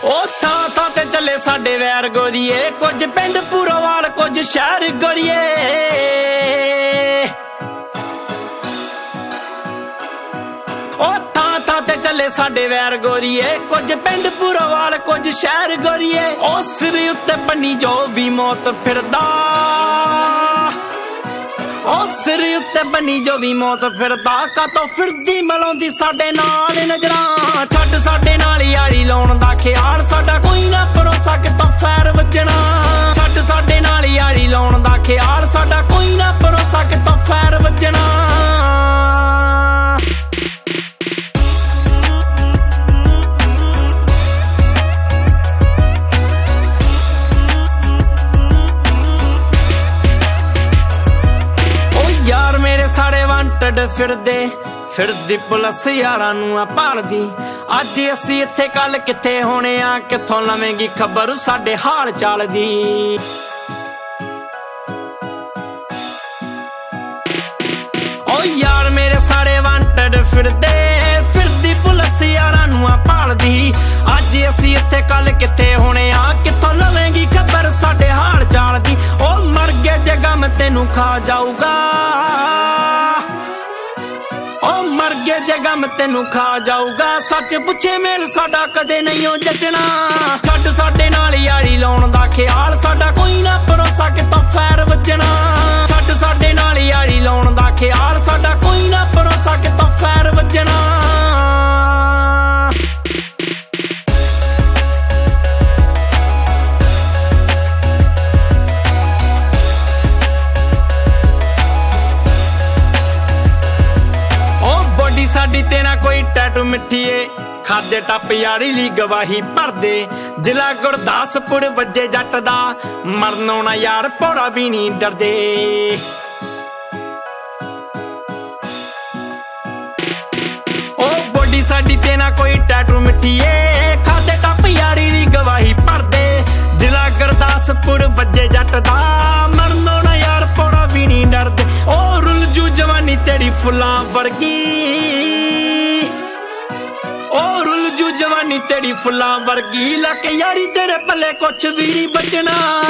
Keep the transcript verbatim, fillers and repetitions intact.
ਉਹ ਥਾਂ ਥਾਂ ਤੇ ਚੱਲੇ ਸਾਡੇ ਵੈਰ ਗੋਰੀਏ, ਕੁਝ ਪਿੰਡ ਪੂਰੋਵਾਲ ਕੁਝ ਸ਼ਹਿਰ ਗੋਰੀਏ। ਉਹ ਥਾਂ ਥਾਂ ਤੇ ਚੱਲੇ ਸਾਡੇ ਵੈਰ ਗੋਰੀਏ, ਕੁਝ ਪਿੰਡ ਪੂਰੋਵਾਲ ਕੁਝ ਸ਼ਹਿਰ ਗੋਰੀਏ। ਉਹ ਸਿਰ ਉੱਤੇ ਬੰਨੀ ਜੋ ਵੀ ਮੌਤ ਫਿਰਦਾ, ਉਹ ਸਿਰ ਉੱਤੇ ਬੰਨੀ ਜੋ ਵੀ ਮੌਤ ਫਿਰਦਾ। ਕਾਤੋਂ ਫਿਰਦੀ ਮਲਾਉਂਦੀ ਸਾਡੇ ਨਾਲ ਨਜ਼ਰਾਂ, ਛੱਡ ਸਾਡੇ ਨਾਲ ਯਾਰੀ ਲਾਉਣ ਦਾ ਖਿਆਲ, ਸਾਡਾ ਕੋਈ ਨਾ ਭਰੋਸਾ ਕਿਤੋਂ ਫੈਰ ਵੱਜਣਾ। ਛੱਡ ਸਾਡੇ ਨਾਲ ਯਾਰੀ ਲਾਉਣ ਦਾ ਖਿਆਲ, ਸਾਡਾ ਕੋਈ ਨਾ ਭਰੋਸਾ ਕਿਤੋਂ ਫੈਰ ਵੱਜਣਾ। ਸਾਰੇ ਵਾਂਟਡ ਫਿਰਦੇ ਫਿਰਦੀ ਪੁਲਿਸ ਯਾਰਾਂ ਨੂੰ ਆ ਭਾਲਦੀ। ਅੱਜ ਅਸੀਂ ਇੱਥੇ ਕੱਲ ਕਿੱਥੇ ਹੋਣੇ ਆ, ਕਿੱਥੋਂ ਲਵੇਂਗੀ ਖਬਰ ਸਾਡੇ ਹਾਲ ਚਾਲ ਦੀ। ਓ ਯਾਰ ਮੇਰੇ ਸਾਰੇ ਵਾਂਟਡ ਫਿਰਦੇ ਫਿਰਦੀ ਪੁਲਿਸ ਯਾਰਾਂ ਨੂੰ ਆ ਭਾਲਦੀ। ਅੱਜ ਅਸੀਂ ਇੱਥੇ ਕੱਲ ਕਿੱਥੇ ਹੋਣੇ ਆ, ਕਿੱਥੋਂ ਲਵੇਂਗੀ ਖਬਰ ਸਾਡੇ ਹਾਲ ਚਾਲ ਦੀ। ਓ ਮਰ ਗਿਆ ਜੇ ਗਮ ਤੈਨੂੰ ਖਾ ਜਾਊਗਾ, ਉਹ ਮਰ ਗਿਆ ਜੇ ਗਮ ਤੈਨੂੰ ਖਾ ਜਾਊਗਾ। ਸੱਚ ਪੁੱਛੇ ਮੇਲ ਸਾਡਾ ਕਦੇ ਨਹੀਂ ਉਹ ਜੱਟਣਾ। ਛੱਡ ਸਾਡੇ ਨਾਲ ਯਾਰੀ ਲਾਉਣ ਦਾ ਖਿਆਲ, ਸਾਡਾ ਕੋਈ ਨਾ ਭਰੋਸਾ ਕਿਤੋਂ ਫੈਰ ਵੱਜਣਾ। ਛੱਡ ਸਾਡੇ ਨਾਲ ਯਾਰੀ ਲਾਉਣ ਦਾ ਖਿਆਲ, ਸਾਡਾ ਕੋਈ ਨਾ ਭਰੋਸਾ ਕਿਤੋਂ ਫੈਰ ਵੱਜਣਾ। ਸਾਡੀ ਤੇ ਨਾ ਕੋਈ ਟੈਟੂ ਮਿੱਠੀਏ, ਖਾਦੇ ਟੱਪ ਯਾਰੀ ਲਈ ਗਵਾਹੀ ਭਰਦੇ। ਜ਼ਿਲ੍ਹਾ ਗੁਰਦਾਸਪੁਰ ਵੱਜੇ ਜੱਟ ਦਾ, ਮਰਨੋਂ ਨਾ ਯਾਰ ਭੋਰਾ ਵੀ ਨਹੀਂ ਡਰਦੇ। ਉਹ ਬੋਡੀ ਸਾਡੀ ਤੇ ਨਾ ਕੋਈ ਟੈਟੂ ਮਿੱਠੀਏ, ਖਾਦੇ ਟੱਪ ਯਾਰੀ ਲਈ ਗਵਾਹੀ ਭਰਦੇ। ਜ਼ਿਲ੍ਹਾ ਗੁਰਦਾਸਪੁਰ ਵੱਜੇ ਜੱਟ ਦਾ, ਮਰਨੋਂ ਨਾ ਯਾਰ ਭੋਰਾ ਵੀ ਨਹੀਂ ਡਰਦੇ। ਉਹ ਰੁੱਲ ਜੂ ਜਵਾਨੀ ਤੇਰੀ ਫੁੱਲਾਂ ਵਰਗੀ, ਉਹ ਰੁੱਲ ਜੂ ਜਵਾਨੀ ਤੇਰੀ ਫੁੱਲਾਂ ਵਰਗੀ। ਲੱਕ ਯਾਰੀ ਤੇਰੇ ਪੱਲੇ ਕੁਛ ਵੀ ਨਹੀਂ ਬਚਣਾ।